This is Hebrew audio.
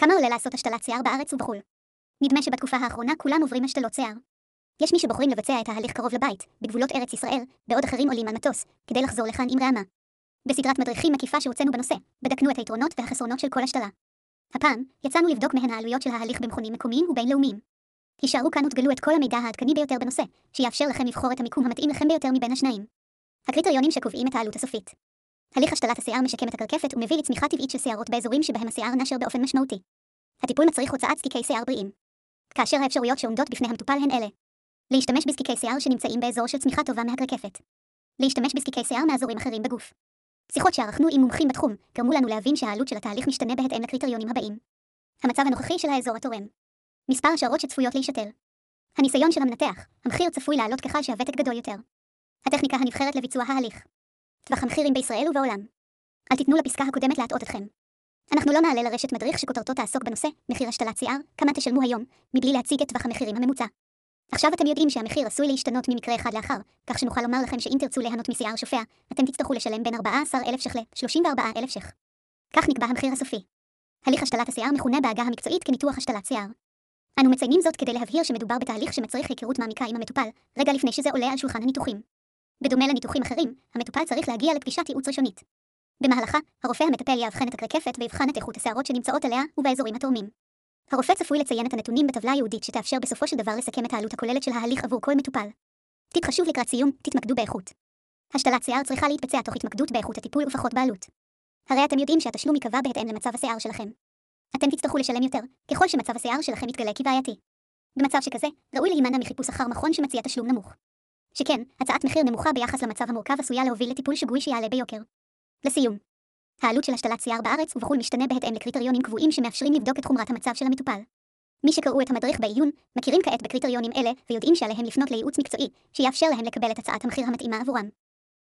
כמה עולה לעשות השתלת שיער בארץ ובחו"ל? נדמה שבתקופה האחרונה כולם עוברים השתלות שיער. יש מי שבוחרים לבצע את ההליך קרוב לבית, בגבולות ארץ ישראל, בעוד אחרים עולים על מטוס, כדי לחזור לכאן עם רעמה. בסדרת מדריכים מקיפה שהוצאנו בנושא, בדקנו את היתרונות והחסרונות של כל השתלה. הפעם, יצאנו לבדוק מהן העלויות של ההליך במכונים מקומיים ובינלאומיים. הישארו כאן ותגלו את כל המידע העדכני ביותר בנושא, שיאפשר לכם לבחור את המיקום המתאים לכם ביותר מבין השניים. הקריטריונים שקובעים את העלות הסופית. הליך השתלת השיער משקם את הקרקפת ומביא לצמיחה טבעית של שיערות באזורים שבהם השיער נשר באופן משמעותי. הטיפול מצריך הוצאת זקיקי שיער בריאים. כאשר האפשרויות שעומדות בפני המטופל הן אלה: להשתמש בזקיקי שיער שנמצאים באזור של צמיחה טובה מהקרקפת. להשתמש בזקיקי שיער מאזורים אחרים בגוף. שיחות שערכנו עם מומחים בתחום גרמו לנו להבין שהעלות של התהליך משתנה בהתאם לקריטריונים הבאים: המצב הנוכחי של האזור התורם, מספר השערות שצפויות להישתל, הניסיון של המנתח, המחיר צפוי לעלות ככל שהוותק גדול יותר, הטכניקה הנבחרת לביצוע ההליך, טווח המחירים בישראל ובעולם. אל תיתנו לפסקה הקודמת להטעות אתכם. אנחנו לא נעלה לרשת מדריך שכותרתו תעסוק בנושא מחיר השתלת שיער, כמה תשלמו היום, מבלי להציג את טווח המחירים הממוצע. עכשיו אתם יודעים שהמחיר עשוי להשתנות ממקרה אחד לאחר, כך שנוכל לומר לכם שאם תרצו ליהנות משיער שופע, אתם תצטרכו לשלם בין 14,000 ש"ח ל-34,000 ש"ח. כך נקבע המחיר הסופי. הליך השתלת השיער מכונה בעגה המקצועית כניתוח השתלת שיער. אנו מציינים זאת כדי להבהיר שמדובר בתהליך שמצריך היכרות מעמיקה עם המטופל, רגע לפני שזה עולה על שולחן הניתוחים. בדומה לניתוחים אחרים, המטופל צריך להגיע לפגישת ייעוץ ראשונית. במהלכה, הרופא המטפל יאבחן את הקרקפת ויבחן את איכות השערות שנמצאות עליה ובאזורים התורמים. הרופא צפוי לציין את הנתונים בטבלה ייעודית שתאפשר בסופו של דבר לסכם את העלות הכוללת של ההליך עבור כל מטופל. טיפ חשוב לקראת סיום, תתמקדו באיכות. השתלת שיער צריכה להתבצע תוך התמקדות באיכות הטיפול ופחות בעלות. הרי אתם יודעים שהתשלום ייקבע בהתאם למצב השיער שלכם. אתם תצטרכו לשלם יותר, ככל שמצב השיער שלכם יתגלה כבעייתי. במצב שכזה, ראוי להימנע מחיפוש אחר מכון שמציע תשלום נמוך. שכן, הצעת מחיר נמוכה ביחס למצב המורכב עשויה להוביל לטיפול שגוי שיעלה ביוקר. לסיום, העלות של השתלת שיער בארץ ובחו"ל משתנה בהתאם לקריטריונים קבועים שמאפשרים לבדוק את חומרת המצב של המטופל. מי שקראו את המדריך בעיון, מכירים כעת בקריטריונים אלה ויודעים שעליהם לפנות לייעוץ מקצועי, שיאפשר להם לקבל את הצעת המחיר המתאימה עבורם.